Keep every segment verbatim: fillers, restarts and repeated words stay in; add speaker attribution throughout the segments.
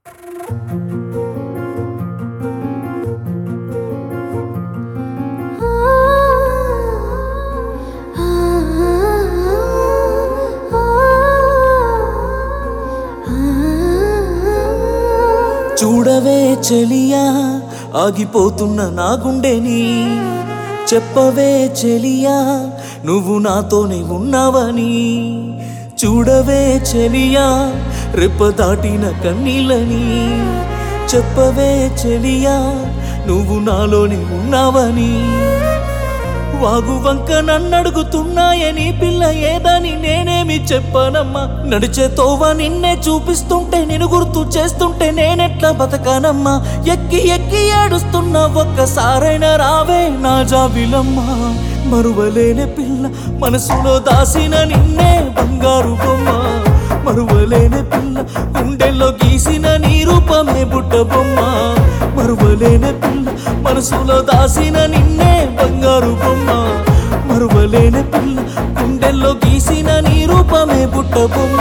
Speaker 1: చూడవే చెలియా ఆగిపోతున్న నా గుండెని చెప్పవే చెలియా నువ్వు నాతోనే ఉన్నావని చూడవే చెలియా రెప్ప దాటిన కన్నీళ్ళని చెప్పవే చెలియా నువ్వు నాలోనే ఉన్నావని వాగు వంక నన్నడుగుతున్నాయని పిల్ల ఏదని నేనేమి చెప్పనమ్మా నడిచే తోవ నిన్నే చూపిస్తుంటే నేను గుర్తు చేస్తుంటే నేనెట్లా బతకానమ్మా ఎక్కి ఎక్కి ఏడుస్తున్నా ఒక్కసారైనా రావే నా జాబిలమ్మా మరువలేని పిల్ల మనసులో దాసిన నిన్నే బంగారు బొమ్మ మరువలేని పిల్ల గుండెల్లో గీసిన నీ రూపమే బుట్ట బొమ్మ మరువలేని పిల్ల మనసులో దాసిన నిన్నే బంగారు బొమ్మ మరువలేని పిల్ల గుండెల్లో గీసిన నీ రూపమే బుట్ట బొమ్మ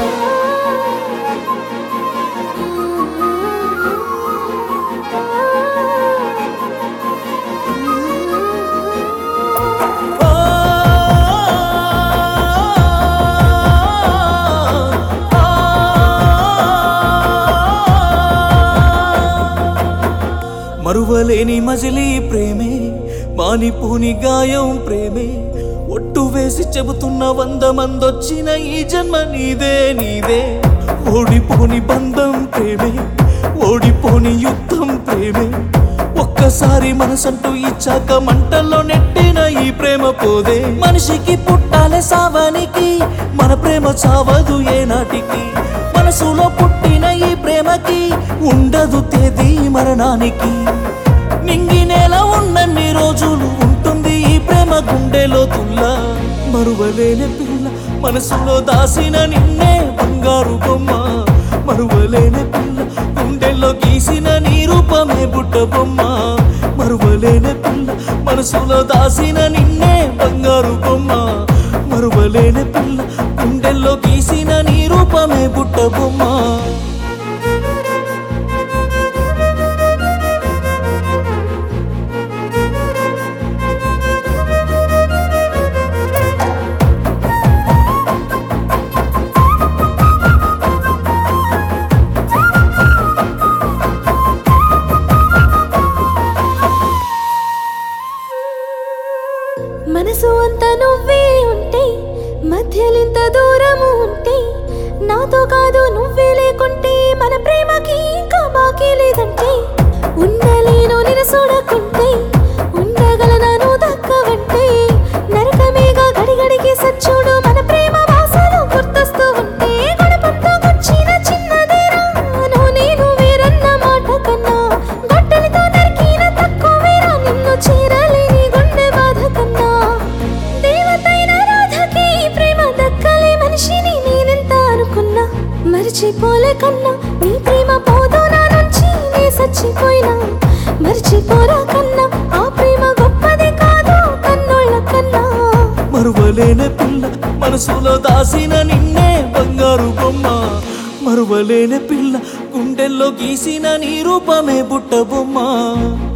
Speaker 1: మరువలేని మజిలీ ప్రేమే మానిపోని గాయం ప్రేమే ఒట్టు వేసి చెబుతున్న వంద మందొచ్చిన ఈ జన్మ నీదే నీదే ఓడిపోని బంధం ప్రేమే ఓడిపోని యుద్ధం ప్రేమే ఒక్కసారి మనసంటూ ఇచ్చాక మంటల్లో నెట్టిన ఈ ప్రేమ పోదే మనిషికి పుట్టాలే సావానికి మన ప్రేమ చావదు ఏనాటికి మనసులో పుట్టిన ఈ ప్రేమకి ఉండదు తేదీ మరణానికి నింగి నేల ఉన్నన్ని రోజులు ఉంటుంది ఈ ప్రేమ గుండెలో తుల్లా మరువలేని పిల్ల మనసులో దాసిన నిన్నే బంగారు బొమ్మ మరువలేని పిల్ల గుండెల్లో గీసిన నీ రూపమే బుట్ట బొమ్మ మరువలేని పిల్ల మనసులో దాసిన నిన్నే బంగారు బొమ్మ మరువలేని పిల్ల గుండెల్లో గీసిన నీ రూపమే బుట్ట బొమ్మ
Speaker 2: మనసు అంతా నువ్వే ఉంటే మధ్యలింత దూరము ఉంటే నాతో కాదు నువ్వే లేకుంటే మన ప్రేమకి ఇంకా బాకీ లేదంటే ఉండలేను నిన్ను చూడకుంటే ఉండగలనా నువ్వు దక్కవంటే నరకమేగా గడిగడికి సచ్చుడు మన ప్రేమ వాసలు గుర్తొస్తూ ఉంటే గడపంతో వచ్చిన చిన్నదేరా నువ్వు నేను వేరన్న మాట కన్నా గొడ్డలితో నరికిన తక్కువేరా నిన్ను చేరలేని గుండె బాధ కన్నా దేవతైన రాధకి ప్రేమ దక్కలే మనిషిని నేనెంత అనుకున్నా మరిచిపోలే కన్నా నీ ప్రేమ పోదు నా నుంచి నే చచ్చిపోయినా మరిచిపోరా కన్నా ఆ ప్రేమ గొప్పది కాదు కన్నోళ్ళ కన్నా
Speaker 1: మరువలేని పిల్ల మనసులో దాసిన నిన్నే బంగారు బొమ్మ మరువలేని పిల్ల గుండెల్లో గీసిన నీ రూపమే బుట్ట బొమ్మ